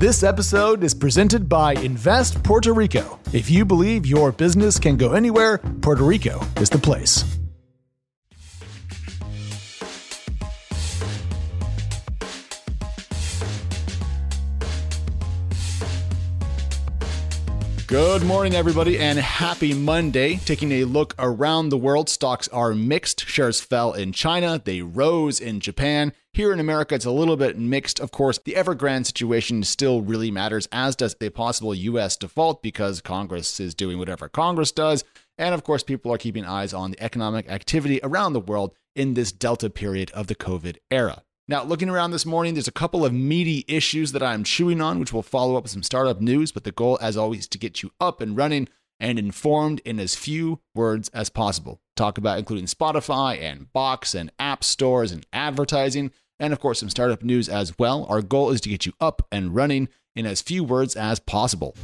This episode is presented by Invest Puerto Rico. If you believe your business can go anywhere, Puerto Rico is the place. Good morning, everybody, and happy Monday. Taking a look around the world, stocks are mixed. Shares fell in China. They rose in Japan. Here in America, it's a little bit mixed. Of course, the Evergrande situation still really matters, as does a possible U.S. default because Congress is doing whatever Congress does. And of course, people are keeping eyes on the economic activity around the world in this Delta period of the COVID era. Now, looking around this morning, there's a couple of meaty issues that I'm chewing on, which will follow up with some startup news. But the goal, as always, is to get you up and running and informed in as few words as possible. Talk about including Spotify and Box and app stores and advertising, and of course, some startup news as well. Our goal is to get you up and running in as few words as possible.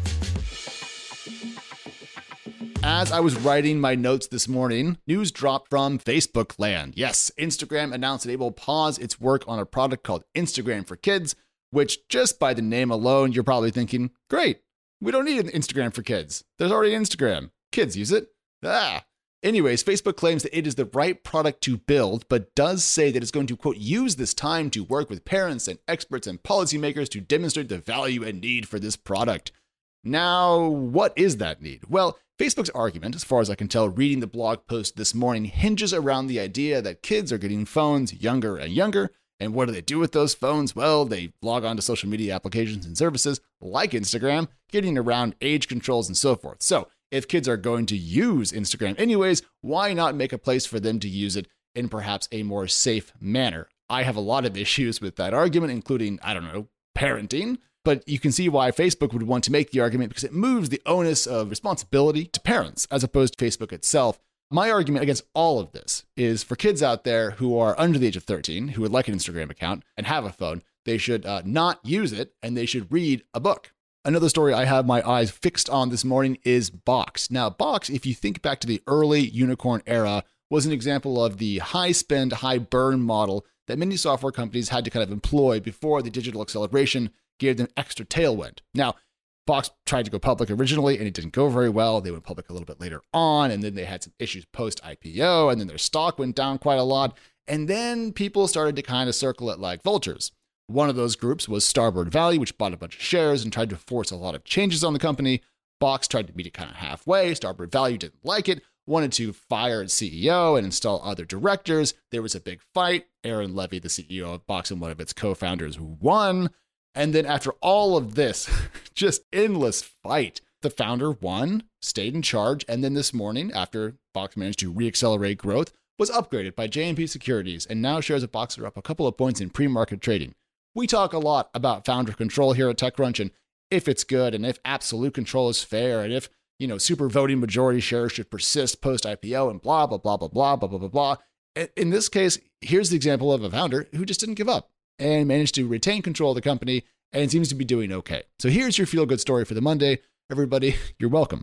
As I was writing my notes this morning, news dropped from Facebook land. Yes, Instagram announced that it will pause its work on a product called Instagram for Kids, which just by the name alone, you're probably thinking, great, we don't need an Instagram for kids. There's already Instagram. Kids use it. Anyways, Facebook claims that it is the right product to build, but does say that it's going to, quote, use this time to work with parents and experts and policymakers to demonstrate the value and need for this product. Now, what is that need? Well, Facebook's argument, as far as I can tell reading the blog post this morning, hinges around the idea that kids are getting phones younger and younger. And what do they do with those phones? Well, they log on to social media applications and services like Instagram, getting around age controls and so forth. So if kids are going to use Instagram anyways, why not make a place for them to use it in perhaps a more safe manner? I have a lot of issues with that argument, including, parenting. But you can see why Facebook would want to make the argument because it moves the onus of responsibility to parents as opposed to Facebook itself. My argument against all of this is for kids out there who are under the age of 13, who would like an Instagram account and have a phone, they should not use it and they should read a book. Another story I have my eyes fixed on this morning is Box. Now, Box, if you think back to the early unicorn era, was an example of the high spend, high burn model that many software companies had to kind of employ before the digital acceleration gave them extra tailwind. Now, Box tried to go public originally and it didn't go very well. They went public a little bit later on, and then they had some issues post-IPO, and then their stock went down quite a lot. And then people started to kind of circle it like vultures. One of those groups was Starboard Valley, which bought a bunch of shares and tried to force a lot of changes on the company. Box tried to meet it kind of halfway. Starboard Valley didn't like it, wanted to fire its CEO and install other directors. There was a big fight. Aaron Levy, the CEO of Box and one of its co-founders, won. And then after all of this, just endless fight, the founder won, stayed in charge, and then this morning, after Box managed to reaccelerate growth, was upgraded by JMP Securities, and now shares of Box are up a couple of points in pre-market trading. We talk a lot about founder control here at TechCrunch, and if it's good, and if absolute control is fair, and if, super voting majority shares should persist post-IPO, and blah, blah, blah, blah, blah, blah, blah, blah, blah. In this case, here's the example of a founder who just didn't give up and managed to retain control of the company and seems to be doing okay. So here's your feel-good story for the Monday. Everybody, you're welcome.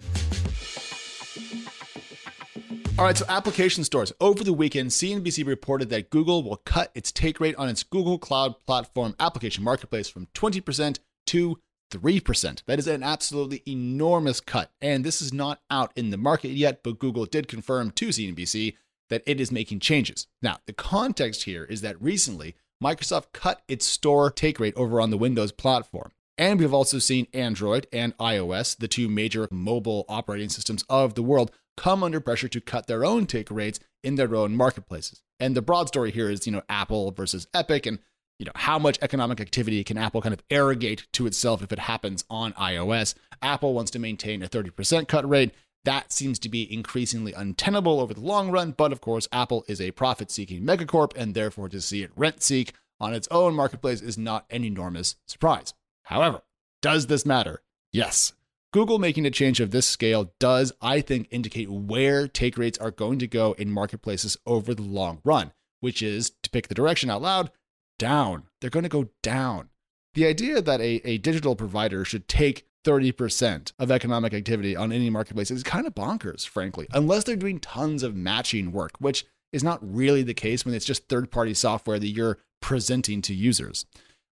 All right, so application stores. Over the weekend, CNBC reported that Google will cut its take rate on its Google Cloud Platform application marketplace from 20% to 3%. That is an absolutely enormous cut. And this is not out in the market yet, but Google did confirm to CNBC that it is making changes. Now, the context here is that recently, Microsoft cut its store take rate over on the Windows platform. And we've also seen Android and iOS, the two major mobile operating systems of the world, come under pressure to cut their own take rates in their own marketplaces. And the broad story here is, Apple versus Epic, and, how much economic activity can Apple kind of arrogate to itself if it happens on iOS. Apple wants to maintain a 30% cut rate. That seems to be increasingly untenable over the long run, but of course, Apple is a profit-seeking megacorp, and therefore to see it rent-seek on its own marketplace is not an enormous surprise. However, does this matter? Yes. Google making a change of this scale does, I think, indicate where take rates are going to go in marketplaces over the long run, which is, to pick the direction out loud, down. They're going to go down. The idea that a digital provider should take 30% of economic activity on any marketplace is kind of bonkers, frankly, unless they're doing tons of matching work, which is not really the case when it's just third-party software that you're presenting to users.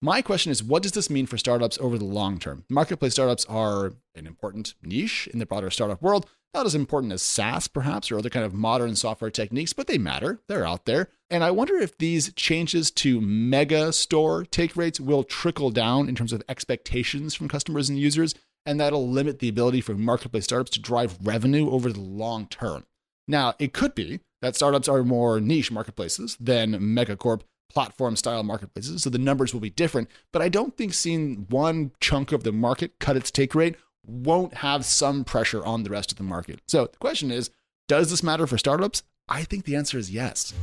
My question is, what does this mean for startups over the long term? Marketplace startups are an important niche in the broader startup world. Not as important as SaaS, perhaps, or other kind of modern software techniques, but they matter. They're out there. And I wonder if these changes to mega store take rates will trickle down in terms of expectations from customers and users, and that'll limit the ability for marketplace startups to drive revenue over the long term. Now, it could be that startups are more niche marketplaces than megacorp platform-style marketplaces, so the numbers will be different. But I don't think seeing one chunk of the market cut its take rate won't have some pressure on the rest of the market. So the question is, does this matter for startups? I think the answer is yes.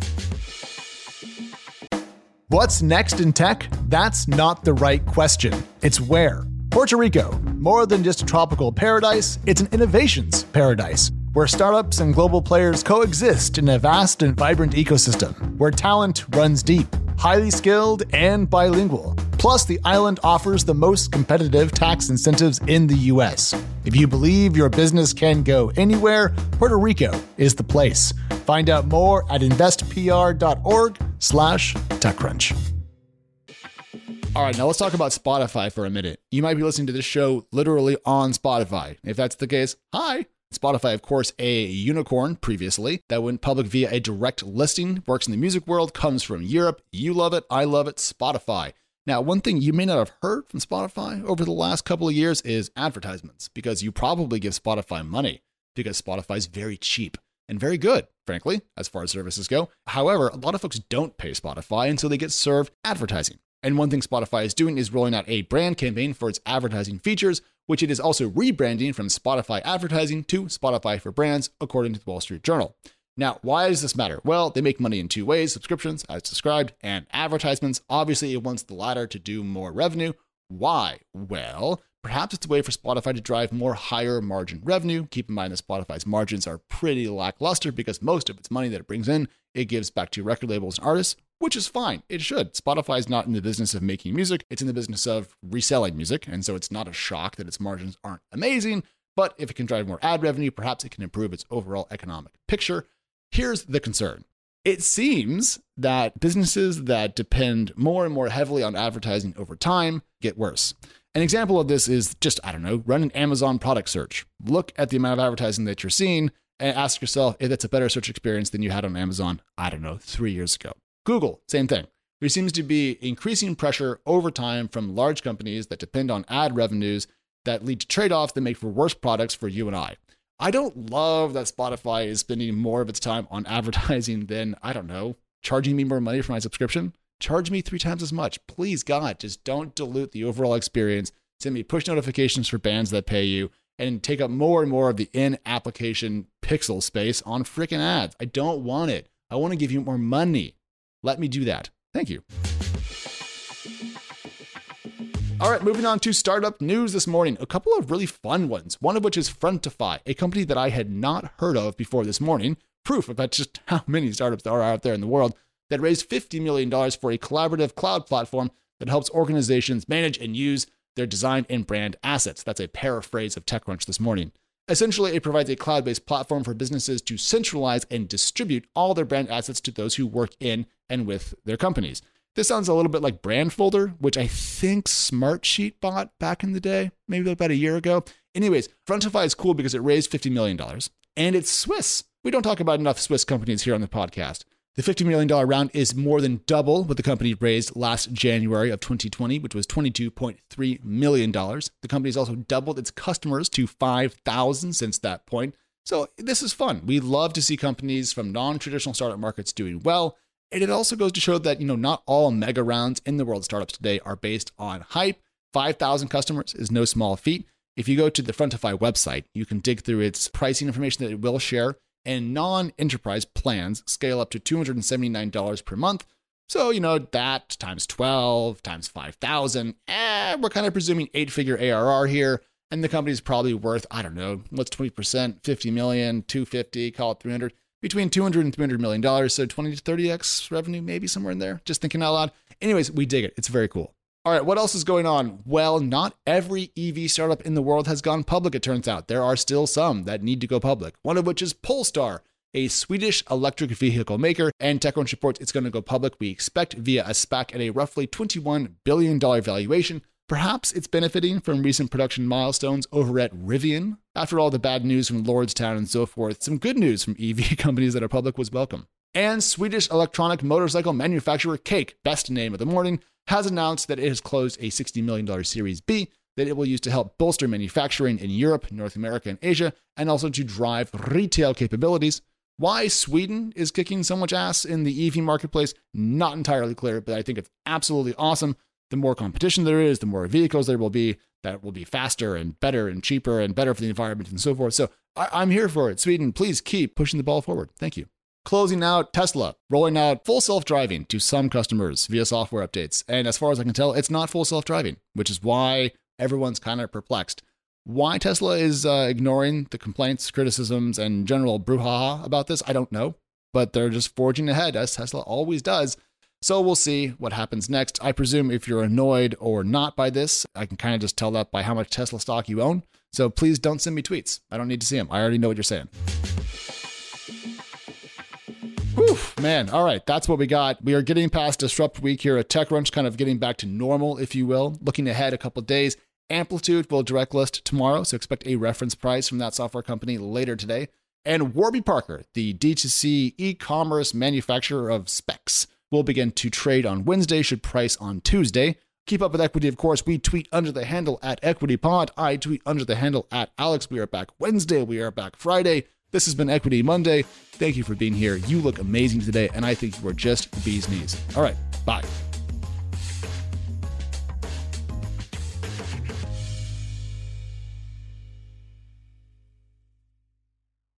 What's next in tech? That's not the right question. It's where. Puerto Rico, more than just a tropical paradise, it's an innovations paradise, where startups and global players coexist in a vast and vibrant ecosystem, where talent runs deep, highly skilled, and bilingual. Plus, the island offers the most competitive tax incentives in the US. If you believe your business can go anywhere, Puerto Rico is the place. Find out more at investpr.org/TechCrunch. All right, now let's talk about Spotify for a minute. You might be listening to this show literally on Spotify. If that's the case, hi. Spotify, of course, a unicorn previously that went public via a direct listing, works in the music world, comes from Europe. You love it. I love it. Spotify. Now, one thing you may not have heard from Spotify over the last couple of years is advertisements, because you probably give Spotify money because Spotify is very cheap and very good, frankly, as far as services go. However, a lot of folks don't pay Spotify, and so they get served advertising. And one thing Spotify is doing is rolling out a brand campaign for its advertising features, which it is also rebranding from Spotify Advertising to Spotify for Brands, according to the Wall Street Journal. Now, why does this matter? Well, they make money in two ways: subscriptions, as described, and advertisements. Obviously, it wants the latter to do more revenue. Why? Well, perhaps it's a way for Spotify to drive more higher margin revenue. Keep in mind that Spotify's margins are pretty lackluster because most of its money that it brings in, it gives back to record labels and artists, which is fine. It should. Spotify is not in the business of making music. It's in the business of reselling music. And so it's not a shock that its margins aren't amazing. But if it can drive more ad revenue, perhaps it can improve its overall economic picture. Here's the concern. It seems that businesses that depend more and more heavily on advertising over time get worse. An example of this is just, run an Amazon product search. Look at the amount of advertising that you're seeing and ask yourself if it's a better search experience than you had on Amazon, 3 years ago. Google, same thing. There seems to be increasing pressure over time from large companies that depend on ad revenues that lead to trade-offs that make for worse products for you and I. I don't love that Spotify is spending more of its time on advertising than, charging me more money for my subscription. Charge me 3 times as much. Please, God, just don't dilute the overall experience. Send me push notifications for bands that pay you and take up more and more of the in-application pixel space on freaking ads. I don't want it. I want to give you more money. Let me do that. Thank you. All right, moving on to startup news this morning. A couple of really fun ones, one of which is Frontify, a company that I had not heard of before this morning. Proof about just how many startups there are out there in the world, that raised $50 million for a collaborative cloud platform that helps organizations manage and use their design and brand assets. That's a paraphrase of TechCrunch this morning. Essentially, it provides a cloud-based platform for businesses to centralize and distribute all their brand assets to those who work in and with their companies. This sounds a little bit like Brandfolder, which I think Smartsheet bought back in the day, maybe about a year ago. Anyways, Frontify is cool because it raised $50 million, and it's Swiss. We don't talk about enough Swiss companies here on the podcast. The $50 million round is more than double what the company raised last January of 2020, which was $22.3 million. The company's also doubled its customers to 5,000 since that point. So this is fun. We love to see companies from non-traditional startup markets doing well. And it also goes to show that, not all mega rounds in the world of startups today are based on hype. 5,000 customers is no small feat. If you go to the Frontify website, you can dig through its pricing information that it will share. And non-enterprise plans scale up to $279 per month. So, that times 12 times 5,000, we're kind of presuming 8-figure ARR here. And the company's probably worth, what's 20%, 50 million, 250, call it 300, between 200 and $300 million. So 20 to 30x revenue, maybe somewhere in there. Just thinking out loud. Anyways, we dig it. It's very cool. All right, what else is going on? Well, not every EV startup in the world has gone public, it turns out. There are still some that need to go public, one of which is Polestar. a Swedish electric vehicle maker, and TechCrunch reports it's going to go public, we expect, via a SPAC at a roughly $21 billion valuation. Perhaps it's benefiting from recent production milestones over at Rivian. After all the bad news from Lordstown and so forth, some good news from EV companies that are public was welcome. And Swedish electronic motorcycle manufacturer Cake, best name of the morning, has announced that it has closed a $60 million Series B that it will use to help bolster manufacturing in Europe, North America, and Asia, and also to drive retail capabilities. Why Sweden is kicking so much ass in the EV marketplace, not entirely clear, but I think it's absolutely awesome. The more competition there is, the more vehicles there will be that will be faster and better and cheaper and better for the environment and so forth. So I'm here for it. Sweden, please keep pushing the ball forward. Thank you. Closing out, Tesla, rolling out full self-driving to some customers via software updates. And as far as I can tell, it's not full self-driving, which is why everyone's kind of perplexed. Why Tesla is ignoring the complaints, criticisms, and general brouhaha about this, I don't know. But they're just forging ahead, as Tesla always does. So we'll see what happens next. I presume if you're annoyed or not by this, I can kind of just tell that by how much Tesla stock you own. So please don't send me tweets. I don't need to see them. I already know what you're saying. Whew, man. All right. That's what we got. We are getting past Disrupt Week here at TechCrunch, kind of getting back to normal, if you will. Looking ahead a couple of days. Amplitude will direct list tomorrow, so expect a reference price from that software company later today. And Warby Parker, the D2C e-commerce manufacturer of specs, will begin to trade on Wednesday, should price on Tuesday. Keep up with equity, of course. We tweet under the handle at EquityPod. I tweet under the handle at Alex. We are back Wednesday. We are back Friday. This has been Equity Monday. Thank you for being here. You look amazing today, and I think you are just the bee's knees. All right, bye.